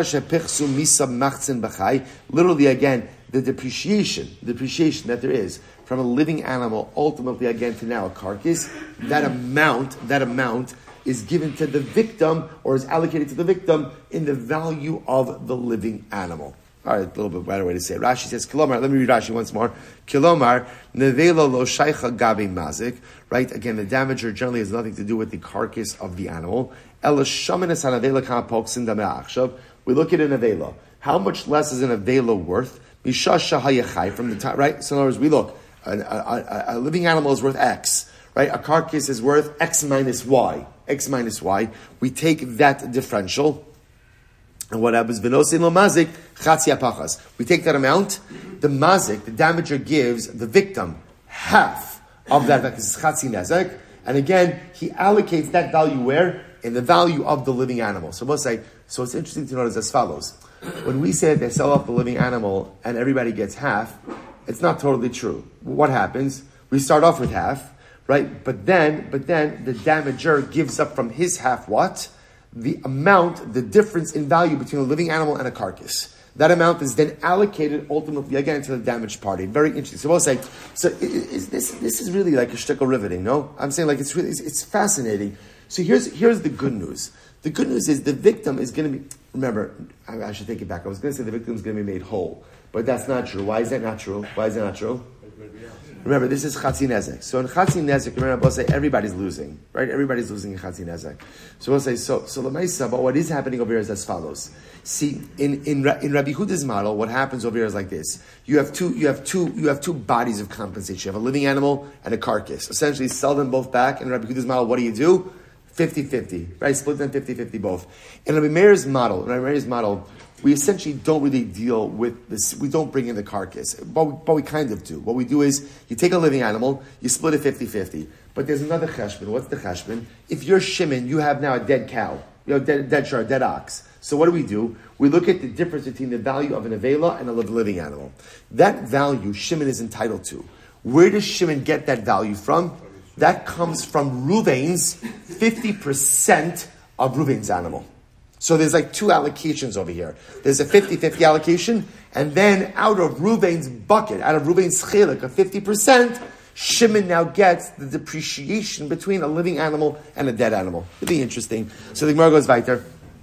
Literally, again, the depreciation, the depreciation that there is from a living animal, ultimately, again, to now a carcass, that amount, that amount is given to the victim or is allocated to the victim in the value of the living animal. All right, a little bit better way to say it. Rashi says, Kilomar, let me read Rashi once more. Kilomar, nevela lo shaycha gabi mazik. Right, again, the damager generally has nothing to do with the carcass of the animal. Ela shamanes hanavela kama poksin dameh achshav. We look at an avela. How much less is an avela worth? Misha shahayachai, from the time, right? So in other words, we look, a, a, a, a living animal is worth X, right? A carcass is worth X minus Y. X minus Y. We take that differential, and what happens? V'nosin lo mazik chatzia pachas. We take that amount. The mazik, the damager, gives the victim half of that. Because it's chatzi nezek, and again he allocates that value where in the value of the living animal. So we'll say. So it's interesting to notice as follows: when we say they sell off the living animal and everybody gets half, it's not totally true. What happens? We start off with half, right? But then, but then the damager gives up from his half what? The amount, the difference in value between a living animal and a carcass. That amount is then allocated ultimately again to the damaged party. Very interesting. So we'll say, so is this this is really like a shtickle riveting, no? I'm saying like it's really it's, it's fascinating. So here's here's the good news. The good news is the victim is going to be. Remember, I, I should take it back. I was going to say the victim is going to be made whole, but that's not true. Why is that not true? Why is that not true? Remember, this is Chatzi Nezek. So in Chatzi Nezek, remember, we'll say everybody's losing, right? Everybody's losing in Chatzi Nezek. So we'll say, so, so Lamaisa, but what is happening over here is as follows. See, in, in, in Rabbi Huda's model, what happens over here is like this. You have two, you have two, you have two bodies of compensation. You have a living animal and a carcass. Essentially, sell them both back. In Rabbi Huda's model, what do you do? fifty-fifty, right? Split them fifty-fifty both. In Rabbi Meir's model, in Rabbi Meir's model, we essentially don't really deal with this. We don't bring in the carcass, but we, but we kind of do. What we do is you take a living animal, you split it fifty-fifty. But there's another cheshbon. What's the cheshbon? If you're Shimon, you have now a dead cow. you know, dead, dead shark, dead ox. So what do we do? We look at the difference between the value of an avela and a living animal. That value Shimon is entitled to. Where does Shimon get that value from? That comes from Ruvain's fifty percent of Ruvain's animal. So there's like two allocations over here. There's a fifty-fifty allocation, and then out of Ruvain's bucket, out of Ruvain's chelik of fifty percent, Shimon now gets the depreciation between a living animal and a dead animal. Really interesting. So the Gemara goes weiter.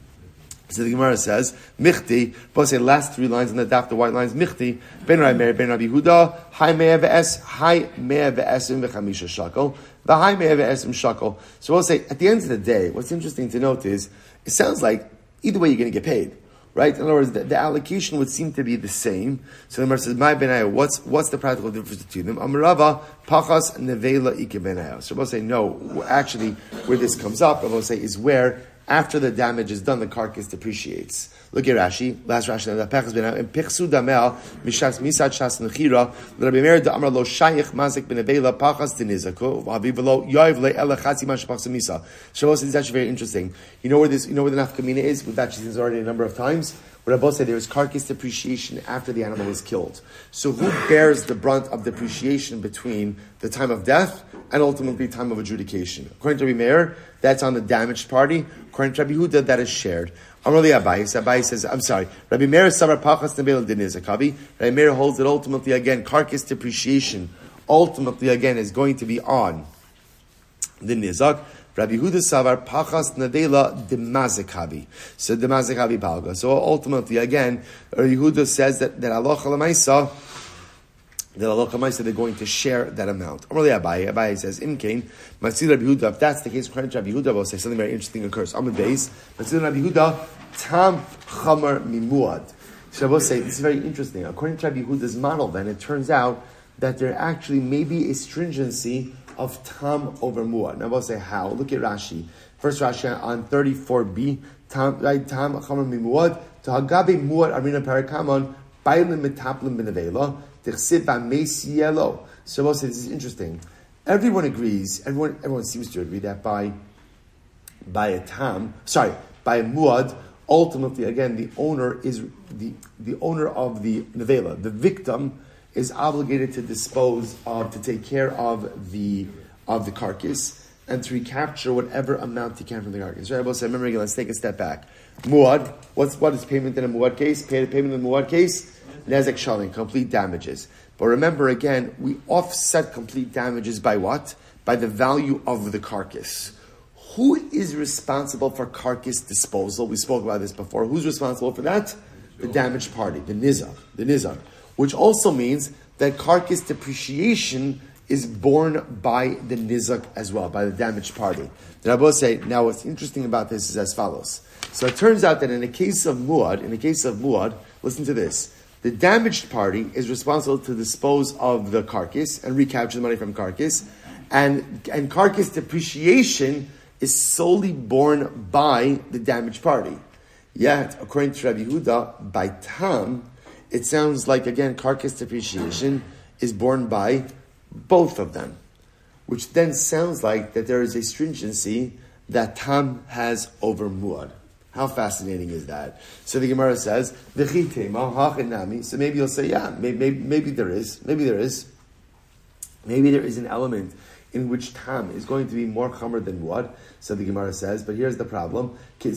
So the Gemara says, Michti, both say last three lines on the daf, the white lines, Michti, Ben Rai Meir, Ben Rabbi Huda, Hai Meir Ve'es, Hai Meir Ve'esim V'chamisha Shakel, V'hai Meir Ve'esim Shakel. So we'll say, at the end of the day, what's interesting to note is, it sounds like either way you're going to get paid, right? In other words, the, the allocation would seem to be the same. So the Gemara says, My Benaya, what's what's the practical difference between them? Amarava, Pachas, Nevela, Ike Benaya. So we'll say, no, actually, where this comes up, I will say, is where after the damage is done, the carcass depreciates. Look at Rashi. Last Rashi. The Pechas ben in Pichsu Damel Mishas Misad Shas Nechira. The Rabbi Meir da Amar Lo Shayich Mazik ben Avela Pachas Denizako. Avivalo Yoiv Le Ela Chatzi Mash Pachas Misa. Shavuos is actually very interesting. You know where this? You know where the nafkamina is? We've actually seen this already a number of times. What Rabbi said, there is carcass depreciation after the animal is killed. So who bears the brunt of depreciation between the time of death and ultimately time of adjudication? According to Rabbi Meir, that's on the damaged party. According to Rabbi Huda, that is shared. Amrli Abai, Abai says, I'm sorry, Rabbi Meir Savar Pachas Nebel Denizakavi. Rabbi Meir holds that ultimately again, carcass depreciation ultimately again is going to be on the Nizak. Rabbi Huda Savar Pachas Nadela Demazikavi. So Demazikavi Palga. So ultimately again, Rabbi Huda says that that Allah Chalamaisa, that Allah Chalamaisa, they're going to share that amount. Amrli Abai, Abai says, Imkain, Matzil Rabbi Huda, if that's the case, according to Rabbi Huda, will say something very interesting occurs. Amr Beis, Matzil Rabbi Huda, Tam Chamar Mimuad. So I will say, this is very interesting. According to Rabbi Huda's model, then, it turns out that there actually may be a stringency of tam over muad. Now I will say how. Look at Rashi. First Rashi on thirty-four b. Tam right tam chamar mimuad to hagabe muad arina parakamon bailin metaplin benavela tichsiv b'meis yellow. So I will say this is interesting. Everyone agrees. Everyone everyone seems to agree that by by a tam, sorry, by a muad, ultimately again the owner is the the owner of the nevela, the victim is obligated to dispose of, to take care of the of the carcass and to recapture whatever amount he can from the carcass. Right? I remember again, let's take a step back. Muad, what's what is payment in a muad case? Pay payment in a muad case, nezek shalim, complete damages. But remember again, we offset complete damages by what? By the value of the carcass. Who is responsible for carcass disposal? We spoke about this before. Who's responsible for that? The damaged party, the nizar, the nizar. Which also means that carcass depreciation is borne by the nizak as well, by the damaged party. The Rabbi say, now what's interesting about this is as follows. So it turns out that in the case of muad, in the case of muad, listen to this. The damaged party is responsible to dispose of the carcass and recapture the money from carcass, and, and carcass depreciation is solely borne by the damaged party. Yet, according to Rabbi Huda, by tam, it sounds like, again, carcass depreciation is borne by both of them, which then sounds like that there is a stringency that tam has over muad. How fascinating is that? So the Gemara says, so maybe you'll say, yeah, maybe, maybe, maybe there is, maybe there is, maybe there is an element in which tam is going to be more chamer than muad. So the Gemara says, but here's the problem. Rabbi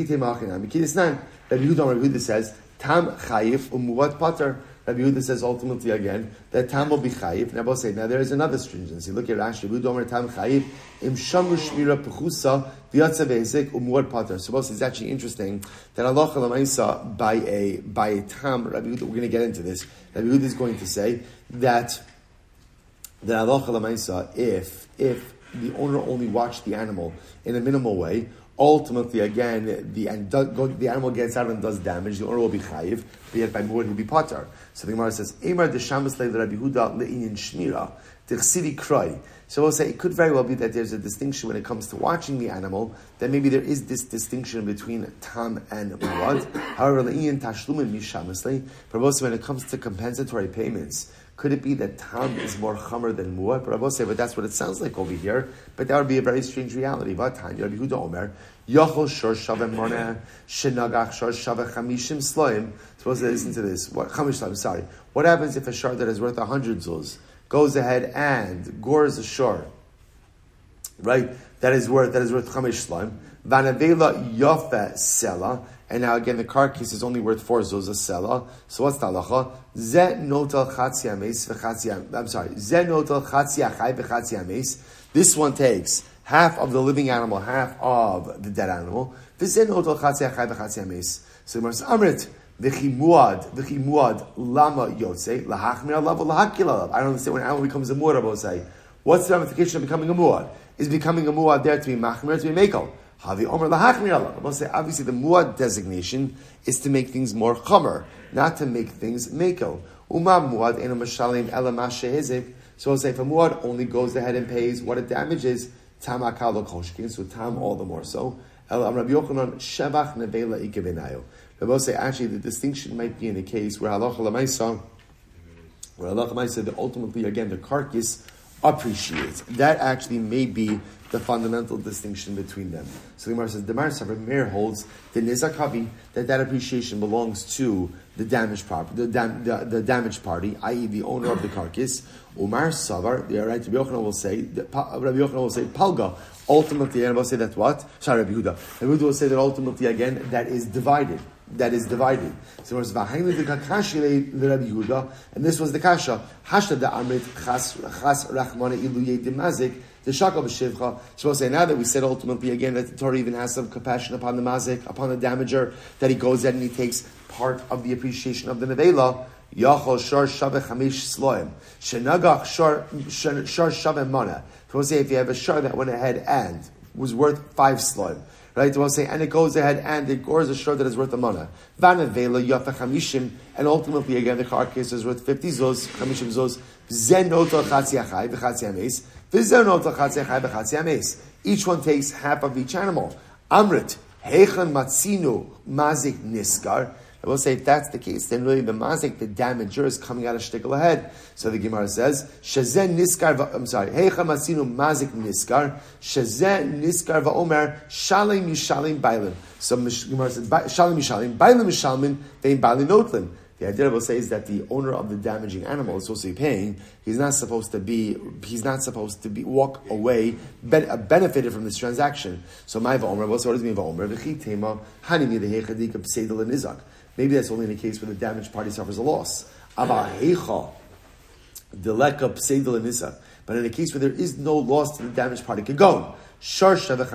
Huda says, tam chayif umuad pater. Rabbi Yehuda says ultimately again that tam will be chayif. Now we'll say now there is another stringency. Look at Rashi. Rabbi Yehuda tam chayif im shamru shmira pechusa v'yatzav ezek umuad pater. So we'll say it's actually interesting that Allah l'maisa by a by a tam. Rabbi Yehuda, we're going to get into this. Rabbi Yehuda is going to say that that Allah l'maisa if if the owner only watched the animal in a minimal way, ultimately, again, the and do, go, the animal gets out and does damage. The owner will be chayiv, but yet by muad he'll be pater. So the Gemara says, "Emar deshamas le Rabbi Huda le'inyan shmira tichsidi kroi." So we'll say it could very well be that there's a distinction when it comes to watching the animal. That maybe there is this distinction between tam and muad. However, le'inyan tashlumin mishamas le. But also when it comes to compensatory payments, Could it be that tam is more chamer than muad? But I will say, but that's what it sounds like over here. But that would be a very strange reality. But Tanya Rabbi Yehuda Omer, Yochel shor shaveh mona shenagach shor shaveh chamishim sloim. Suppose to listen to this. What chamish sloim? Sorry. What happens if a shor that is worth a hundred zuz goes ahead and gores a shor, right? That is worth that is worth chamish sloim. Vanavela yofe sela. And now again, the carcass is only worth four zuz a sela. So what's the halacha? Ze notel chatzi ames v'chatzi. I'm sorry. Ze notel chatzi achai v'chatzi ames. This one takes half of the living animal, half of the dead animal. Ze notel chatzi achai v'chatzi ames. So the Gemara says, Amrit v'chi muad v'chi muad lama yotze lahachmir alav lahakil alav. I don't understand when an animal becomes a muad. I will say, what's the ramification of becoming a muad? Is becoming a muad there to be machmir, to be mekel? Havi Omer lahachmir alav. I will say, obviously, the muad designation is to make things more chamer, not to make things mekel. Uma muad eno mashalim ela mashehizik. So I'll say, if a muad only goes ahead and pays what it damages, tam akal koshkin, so tam all the more so. El Rabbi Yochanan shevach nevela ikebenayo. I will say, actually, the distinction might be in the case where halacha lemaisa, where halacha lemaisa, that ultimately, again, the carcass appreciates. That actually may be the fundamental distinction between them. So the Gemara says, the Gemara Meir holds the nizakavi, that that appreciation belongs to the damaged property, the, dam, the, the damaged party, that is the owner of the carcass. Umar Savar, the right, Rabbi Yochanan will say, Rabbi Yochanan will say, Palga. Ultimately, and will say that what? Sorry, Rabbi Yehuda. Rabbi Yehuda will say that ultimately, again, that is divided. That is divided. So it's v'hainu the kakashi the Rabbi Yehuda, and this was the kasha. Hashta da amrit chas chas rachmana iluye demazik the shakal b'shivcha. So we'll say now that we said ultimately again that the Torah even has some compassion upon the mazik, upon the damager, that he goes in and he takes part of the appreciation of the nevela. Yachol shar shaveh chamish sloim shenagach shar shar shaveh mana. So we'll say if you have a shar that went ahead and was worth five sloim. Right, we'll say, and it goes ahead and it gores a shor that is worth a mana. Vanavela yafa chamishim, and ultimately again the carcass is worth fifty zos, chamishim zos. Zen noto chatzi achai v'chatzi ames, v'zen noto chatzi achai v'chatzi ames. Each one takes half of each animal. Amrit heichan matzinu mazik niskar. I will say if that's the case, then really the mazik, the damager, is coming out of shtickle ahead. So the Gemara says, Shazen niskar, va, I'm sorry, Heicha masinu mazik niskar, Shazen niskar va'omer, Shalim yishalim bailim. So Gemara says, Shalim yishalim, bailim yishalmin, vein bailim notlin. The idea I will say is that the owner of the damaging animal is supposed to be paying. He's not supposed to be. He's not supposed to be walk away, ben, uh, benefited from this transaction. So my va'omer. What does it mean va'omer? V'chitema hanimi dehechadika b'seidel and nizak. Maybe that's only in the case where the damaged party suffers a loss. But in a case where there is no loss to the damaged party, could go. For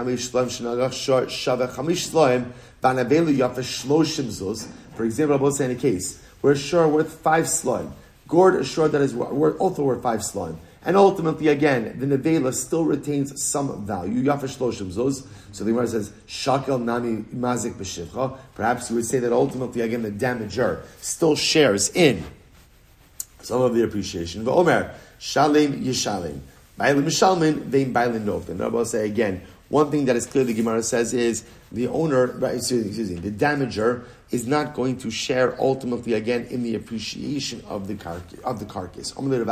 example, I will say in a case where a shor worth five sloim, gored a shor that is worth, also worth five sloim, and ultimately, again, the nevela still retains some value. Yafash shloshim zos. So the Gemara says, shakel nami mazik b'shivcha. Perhaps you would say that ultimately, again, the damager still shares in some of the appreciation. V'omer, shalim yishalim. Bailim yishalmin, vein bailim nofin. I will say again, one thing that is clear the Gemara says is the owner, right, excuse me, excuse me, the damager is not going to share ultimately again in the appreciation of the carcass. Of the carcass.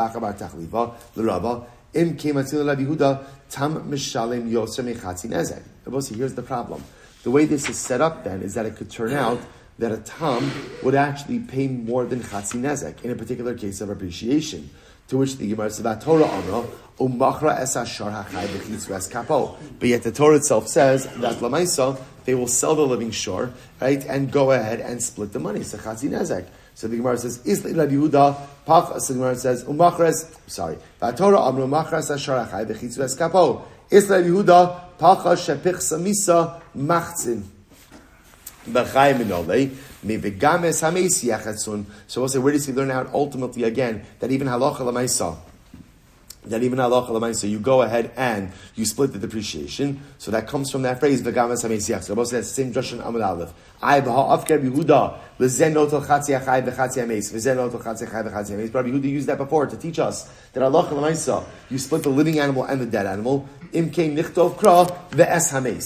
Im kematzil Rabbi Yehuda tam mishalim yoser mechatzi nezek. Here's the problem. The way this is set up then is that it could turn out that a tam would actually pay more than chatzi nezek in a particular case of appreciation. To which the Gemara says, Torah amra umachra es ashar hachai b'chitzras kapo. But yet the Torah itself says that lamaisa they will sell the living shor, right, and go ahead and split the money. So chatzi nezek. So the Gemara says, Isli Rabbi Yehuda, Pach, so the Gemara says, Umachres, sorry, Vatorah Amru Machres Ashar Achai B'chitzves Kapo. Isli Rabbi Yehuda, Pacha Shepich Samisa Machzin. B'chai Minolei, Me'vegames Hameisi Yachatzun. So we'll say, where does he learn out ultimately again, that even Halacha L'maisa, that even halacha l'maisa, you go ahead and you split the depreciation. So that comes from that phrase, v'gamas hamesiach. So both say the same drush in Amud Aleph. I b'ha'afker Yehuda, v'zen notel chatzi achai v'chatzi hames, v'zen notel chatzi achai v'chatzi hames. But Yehuda used that before to teach us that halacha l'maisa, you split the living animal and the dead animal. Imkein nichtov kra v'es hames.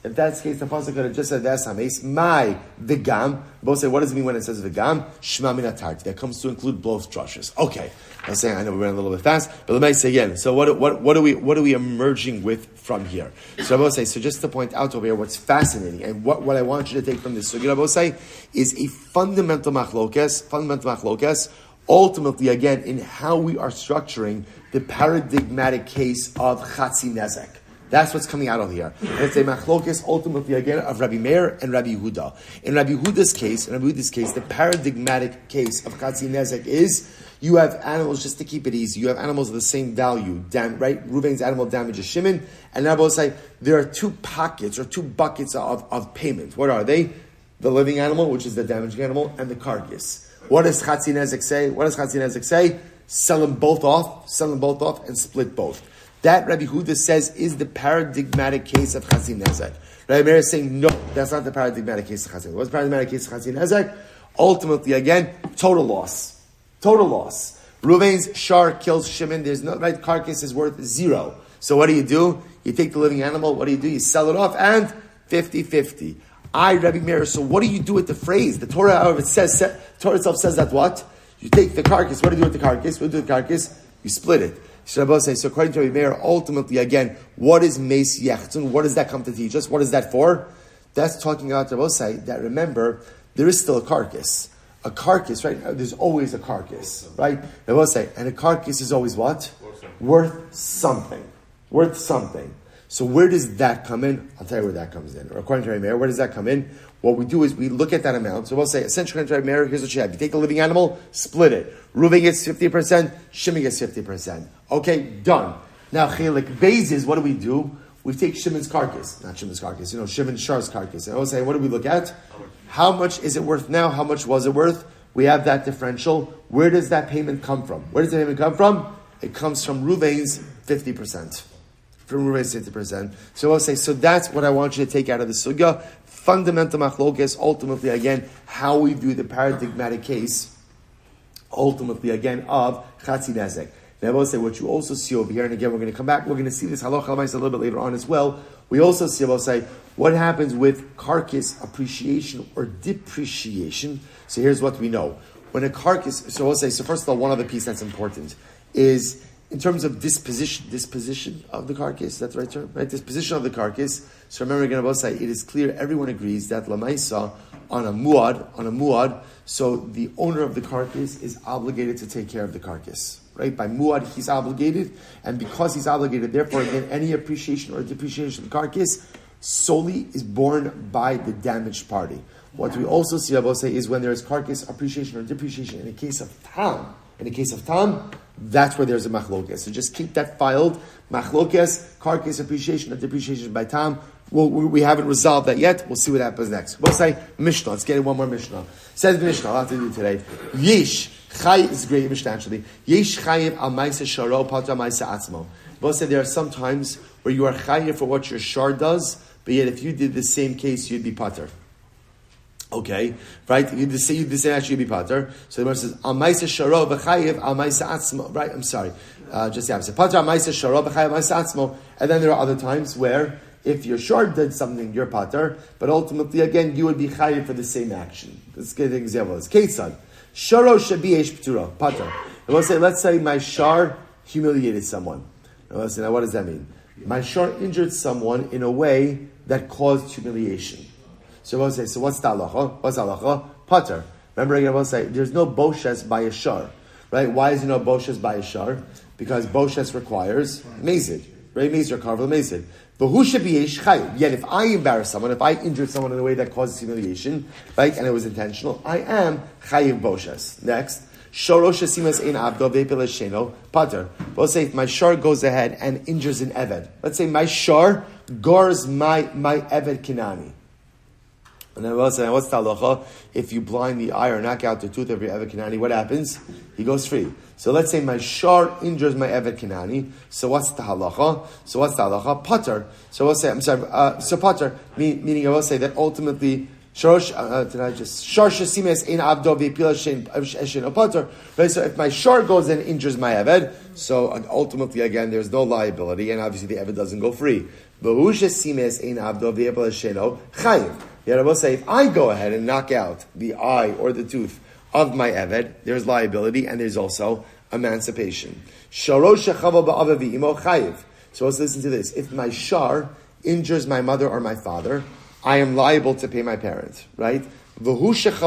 If that's the case, the pasuk could have just said Ve'asames, my Vigam. Both say, what does it mean when it says Vigam? Shema min atarti. That comes to include both drushes. Okay. I'm saying, I know we ran a little bit fast, but let me say again. So what, what, what are we, what are we emerging with from here? So Rabbi say, so just to point out over here, what's fascinating, and what, what I want you to take from this sugya, Rabbi say, is a fundamental machlokes, fundamental machlokes, ultimately, again, in how we are structuring the paradigmatic case of Chatzi Nezek. That's what's coming out of here. And it's a machlokes, ultimately, again, of Rabbi Meir and Rabbi Yehuda. In Rabbi Yehuda's case, in Rabbi Yehuda's case, the paradigmatic case of Chatzi Nezek is you have animals, just to keep it easy, you have animals of the same value, dam, right? Reuven's animal damages Shimon, and Rabbi will say there are two pockets or two buckets of, of payment. What are they? The living animal, which is the damaging animal, and the carcass. What does Chatzi Nezek say? What does Chatzi Nezek say? Sell them both off, sell them both off, and split both. That, Rabbi Yehuda says, is the paradigmatic case of Chatzi Nezek. Rabbi Meir is saying, no, that's not the paradigmatic case of Chatzi Nezek. What's the paradigmatic case of Chatzi Nezek? Ultimately, again, total loss. Total loss. Reuven's shar kills Shimon. There's no, right, carcass is worth zero. So what do you do? You take the living animal, what do you do? You sell it off, and fifty-fifty. I, Rabbi Meir, so what do you do with the phrase? The Torah, however, it says, the Torah itself says that what? You take the carcass. What do you do with the carcass? What do you do with the carcass? You split it. So Rabbi says, so according to Rabbi Meir, ultimately, again, what is Meis Yechtzun? What does that come to teach us? What is that for? That's talking about Rabbi say that, remember, there is still a carcass. A carcass, right? There's always a carcass, right? Rabbi say, and a carcass is always what? Worth something. Worth something. So where does that come in? I'll tell you where that comes in. Or according to Rabbi Meir, where does that come in? What we do is we look at that amount. So we'll say, essentially, according to Rabbi Meir, here's what you have. You take the living animal, split it. Reuven gets fifty percent, Shimon gets fifty percent. Okay, done. Now, Chelik Bezes, what do we do? We take Shimon's carcass. Not Shimon's carcass, you know, Shimon Shar's carcass. And we'll say, what do we look at? How much is it worth now? How much was it worth? We have that differential. Where does that payment come from? Where does that payment come from? It comes from Reuven's fifty percent. From Reuven's fifty percent. So I'll say, so that's what I want you to take out of the sugya. Fundamental machlokes, ultimately, again, how we view the paradigmatic case, ultimately, again, of Chatzi Nezek. Now I will say, what you also see over here, and again, we're going to come back, we're going to see this halacha a little bit later on as well. We also see, I will say, what happens with carcass appreciation or depreciation. So here's what we know. When a carcass, so I'll say, so first of all, one other piece that's important is in terms of disposition, disposition of the carcass, that's the right term, right? Disposition of the carcass. So remember again, about say, it is clear, everyone agrees that Lamaisa on a muad, on a muad, so the owner of the carcass is obligated to take care of the carcass. Right? By muad, he's obligated, and because he's obligated, therefore, again, any appreciation or depreciation of the carcass solely is borne by the damaged party. What we also see, I will say, is when there is carcass appreciation or depreciation in the case of tam, in the case of tam, that's where there's a machlokes. So just keep that filed. Machlokes, carcass appreciation or depreciation by tam. Well, we haven't resolved that yet. We'll see what happens next. We'll say Mishnah. Let's get in one more Mishnah. Says Mishnah. I'll have to do today. Yesh Chayiv is great Mishnah actually. Yesh Chayiv al Maisa Sharo Patra Maisa Atzmo. We'll say there are some times where you are Chayiv for what your shar does, but yet if you did the same case, you'd be pater. Okay, right? You did the same, you did the same action, you'd be pater. So the Gemara says al Maisa Sharo v'Chayiv al Maisa Atzmo. Right? I'm sorry. Uh, just the opposite. Patra Maisa Sharo v'Chayiv al Maisa Atzmo. And then there are other times where if your shar did something, you're pater, but ultimately, again, you would be chayiv for the same action. Let's get an example. It's Ketzad. Sharo shabiyesh p'tura, pater. And we'll say, let's say my shar humiliated someone. And we'll say, now what does that mean? My shar injured someone in a way that caused humiliation. So we'll say, so what's the halacha? What's the halacha? Pater. Remember again, we'll say, there's no boshes by a shar. Right? Why is there no boshes by a shar? Because boshes requires mezid. Right? Mezid or karvel mezid. But who should be yesh chayiv? Yet if I embarrass someone, if I injured someone in a way that causes humiliation, right, and it was intentional, I am chayiv boshes. Next, shorosh simas ein avdo ve'pil sheno pater. We'll say if my shar goes ahead and injures an eved. Let's say my shar gars my my eved kinani. And then we'll say, what's the halacha? If you blind the eye or knock out the tooth of your eved kinani, what happens? He goes free. So let's say my shar injures my eved kinani. So what's the halacha? So what's the halacha? Pater. So we'll say, I'm sorry, uh, so pater, meaning I will say that ultimately, Sharosh, uh, did I just, shar shesimes ein avdo ve'pil shen pater. Right, so if my shar goes and injures my eved, so ultimately again, there's no liability, and obviously the eved doesn't go free. If I go ahead and knock out the eye or the tooth of my eved, there's liability and there's also emancipation. So let's listen to this. If my shar injures my mother or my father, I am liable to pay my parent, right? But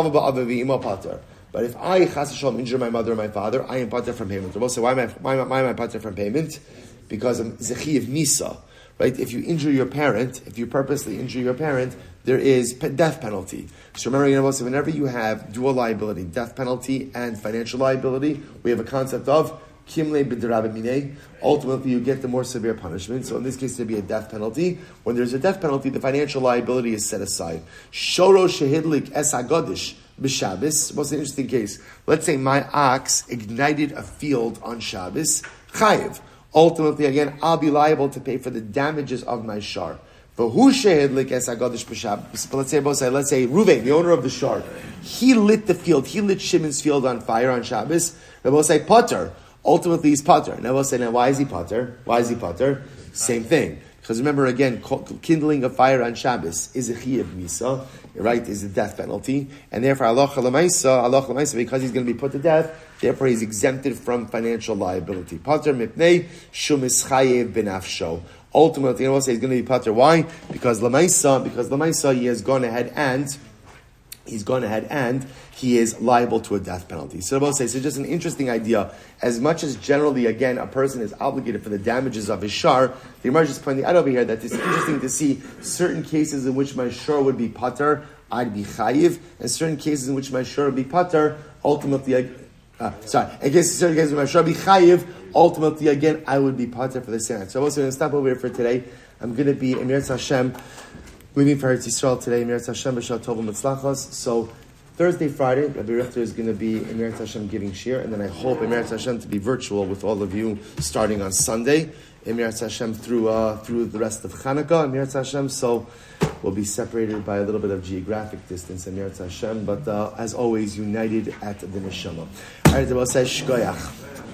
if I chas v'shalom injure my mother or my father, I am pater from payment. So why am I why am I, why am I pater from payment? Because I'm zechi of nisa, right? If you injure your parent, if you purposely injure your parent, there is death penalty. So remember, you know, whenever you have dual liability, death penalty and financial liability, we have a concept of kimle b'derabimine. Ultimately, you get the more severe punishment. So in this case, there'd be a death penalty. When there's a death penalty, the financial liability is set aside. Shoro shehidlik es hagodish b'Shabbos. What's an interesting case? Let's say my ox ignited a field on Shabbos. Chayiv. Ultimately, again, I'll be liable to pay for the damages of my shar. But who shehidlik es hagodish b'Shabbos? Let's say, let's say Ruvain, the owner of the shar, he lit the field. He lit Shimon's field on fire on Shabbos. We'll say Potter. Ultimately, he's Potter. Now we'll say, now why is he Potter? Why is he Potter? Same thing. Because remember, again, kindling a fire on Shabbos is a chiyuv misa, right? Is a death penalty, and therefore, Allah l'maisa, Allah l'maisa, because he's going to be put to death, therefore he's exempted from financial liability. Potter mipnei shumis chayev benafsho. Ultimately, you know, we'll say he's going to be Potter. Why? Because l'maisa, because l'maisa, he has gone ahead and he's gone ahead and he is liable to a death penalty. So we'll say, so just an interesting idea. As much as generally, again, a person is obligated for the damages of his shar, the Gemara is pointing out over here that it's interesting to see certain cases in which my shar would be pater, I'd be chayiv, and certain cases in which my shar would be pater, ultimately, uh, sorry, in case, certain cases in which my shar would be chayiv, ultimately, again, I would be pater for the same. So I'm also going to stop over here for today. I'm going to be Emir Hashem, leaving for Eretz Yisrael today, Emir Hashem, B'Shal Tov Mitzlachos. So Thursday, Friday, Rabbi Richter is going to be Emir Hashem giving shir, and then I hope Emir Hashem to be virtual with all of you starting on Sunday. Emir Hashem through uh, through the rest of Chanukah, Emir Hashem. So we'll be separated by a little bit of geographic distance, Emir Hashem, but uh, as always, united at the neshama. All right, the Shkoyach.